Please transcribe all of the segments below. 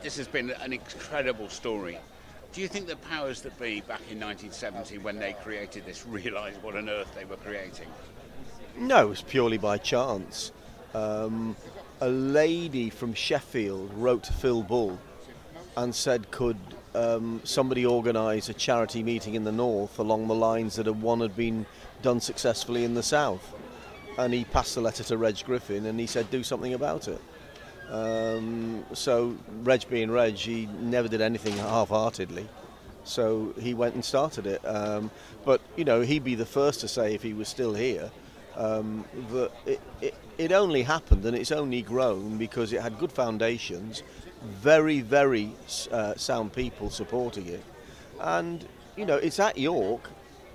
this has been an incredible story. Do you think the powers that be back in 1970, when they created this, realised what on earth they were creating? No, it was purely by chance. A lady from Sheffield wrote to Phil Bull and said, could somebody organise a charity meeting in the north along the lines that one had been done successfully in the south? And he passed the letter to Reg Griffin and he said, do something about it. So Reg being Reg, he never did anything half-heartedly. So he went and started it. But, you know, he'd be the first to say, if he was still here, that it only happened and it's only grown because it had good foundations, very, very sound people supporting it. And, you know, it's at York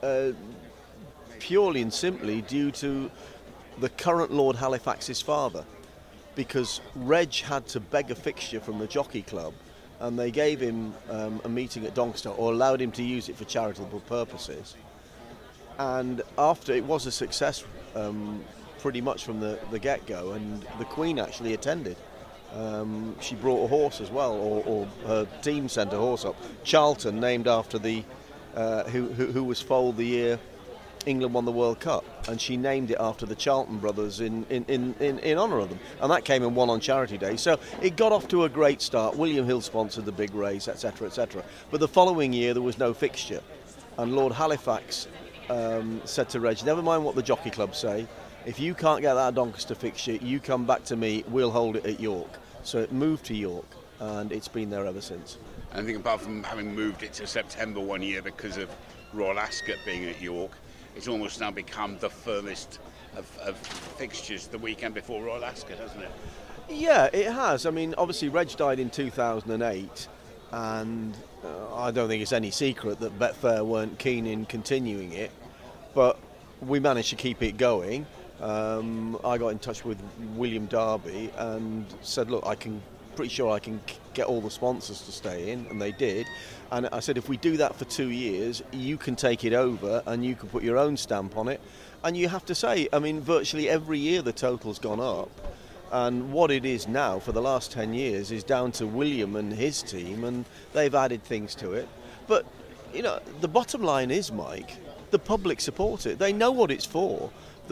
purely and simply due to the current Lord Halifax's father, because Reg had to beg a fixture from the Jockey Club and they gave him a meeting at Doncaster, or allowed him to use it for charitable purposes. And after, it was a success pretty much from the get-go, and the Queen actually attended. She brought a horse as well, or her team sent a horse up. Charlton, named after the who was foaled the year England won the World Cup, and she named it after the Charlton brothers in honour of them, and that came and won on Charity Day. So it got off to a great start. William Hill sponsored the big race, etc., etc. But the following year there was no fixture, and Lord Halifax said to Reg, never mind what the Jockey Club say, if you can't get that Doncaster fixture, you come back to me, we'll hold it at York. So it moved to York, and it's been there ever since. I think apart from having moved it to September one year because of Royal Ascot being at York, it's almost now become the furthest of fixtures the weekend before Royal Ascot, hasn't it? Yeah, it has. I mean, obviously Reg died in 2008, and I don't think it's any secret that Betfair weren't keen in continuing it, but we managed to keep it going. I got in touch with William Darby and said, look, pretty sure I can get all the sponsors to stay in, and they did. And I said, if we do that for 2 years, you can take it over and you can put your own stamp on it. And you have to say, I mean, virtually every year the total's gone up. And what it is now for the last 10 years is down to William and his team, and they've added things to it. But, you know, the bottom line is, Mike, the public support it. They know what it's for.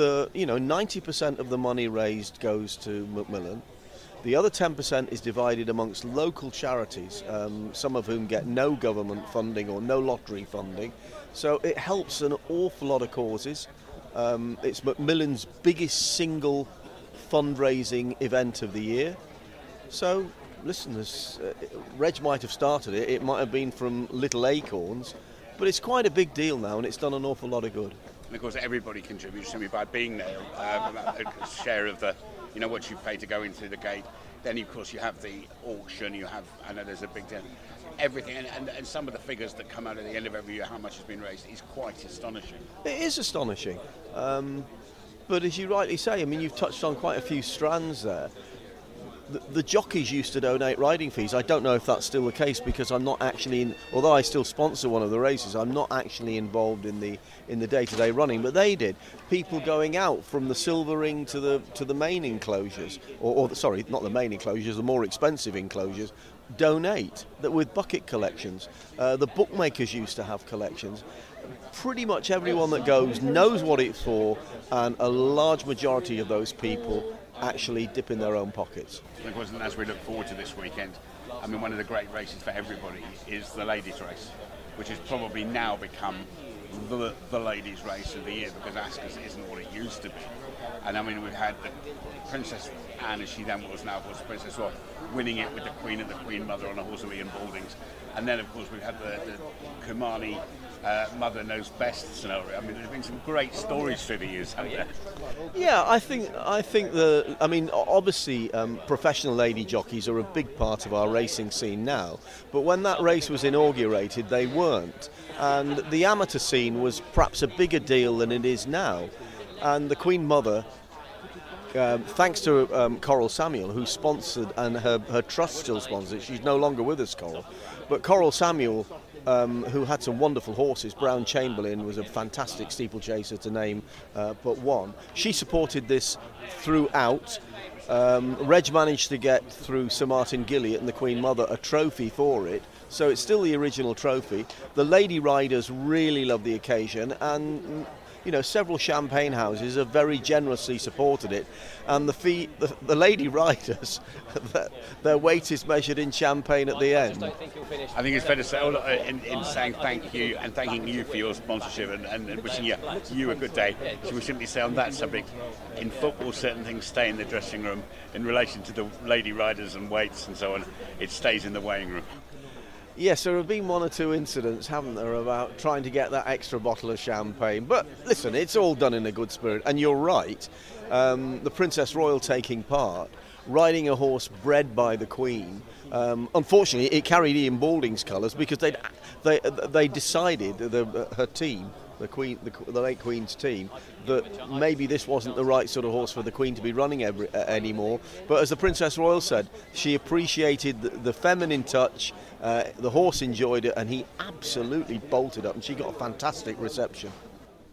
90% of the money raised goes to Macmillan. The other 10% is divided amongst local charities, some of whom get no government funding or no lottery funding. So it helps an awful lot of causes. It's Macmillan's biggest single fundraising event of the year. So, listen, Reg might have started it. It might have been from little acorns, but it's quite a big deal now, and it's done an awful lot of good. And of course, everybody contributes to me by being there. A share of what you pay to go into the gate. Then, of course, you have the auction. I know there's a big deal. Everything, and some of the figures that come out at the end of every year, how much has been raised, is quite astonishing. It is astonishing. But as you rightly say, I mean, you've touched on quite a few strands there. The jockeys used to donate riding fees. I don't know if that's still the case, because I'm not actually, although I still sponsor one of the races, I'm not actually involved in the day-to-day running. But they did. People going out from the Silver Ring to the main enclosures, or sorry, not the main enclosures, the more expensive enclosures, donate that with bucket collections. The bookmakers used to have collections. Pretty much everyone that goes knows what it's for, and a large majority of those people actually dip in their own pockets. Of course, and as we look forward to this weekend, I mean, one of the great races for everybody is the ladies' race, which has probably now become the ladies' race of the year, because Ascot isn't what it used to be. And I mean, we've had the Princess Anne, as she then was now, was Princess Royal, winning it with the Queen and the Queen Mother on a horse of Ian Balding's. And then, of course, we've had the Kumani Mother Knows Best scenario. I mean, there's been some great stories through the years, haven't there? Yeah, I think obviously professional lady jockeys are a big part of our racing scene now, but when that race was inaugurated, they weren't. And the amateur scene was perhaps a bigger deal than it is now. And the Queen Mother thanks to Coral Samuel, who sponsored, and her trust still sponsors it. She's no longer with us, Coral. But Coral Samuel, who had some wonderful horses, Brown Chamberlain was a fantastic steeplechaser to name but one. She supported this throughout. Reg managed to get through Sir Martin Gilliat and the Queen Mother a trophy for it, so it's still the original trophy. The lady riders really love the occasion, and several champagne houses have very generously supported it, and the lady riders, their weight is measured in champagne at the end. I think it's fair to say, in saying thank you and thanking you for your sponsorship and wishing you a good day, should we simply say on that subject, in football certain things stay in the dressing room. In relation to the lady riders and weights and so on, it stays in the weighing room. Yes, there have been one or two incidents, haven't there, about trying to get that extra bottle of champagne. But listen, it's all done in a good spirit. And you're right, the Princess Royal taking part, riding a horse bred by the Queen. Unfortunately, it carried Ian Balding's colours because they decided, her team, the late Queen's team, that maybe this wasn't the right sort of horse for the Queen to be running anymore. But as the Princess Royal said, she appreciated the feminine touch, the horse enjoyed it, and he absolutely bolted up, and she got a fantastic reception.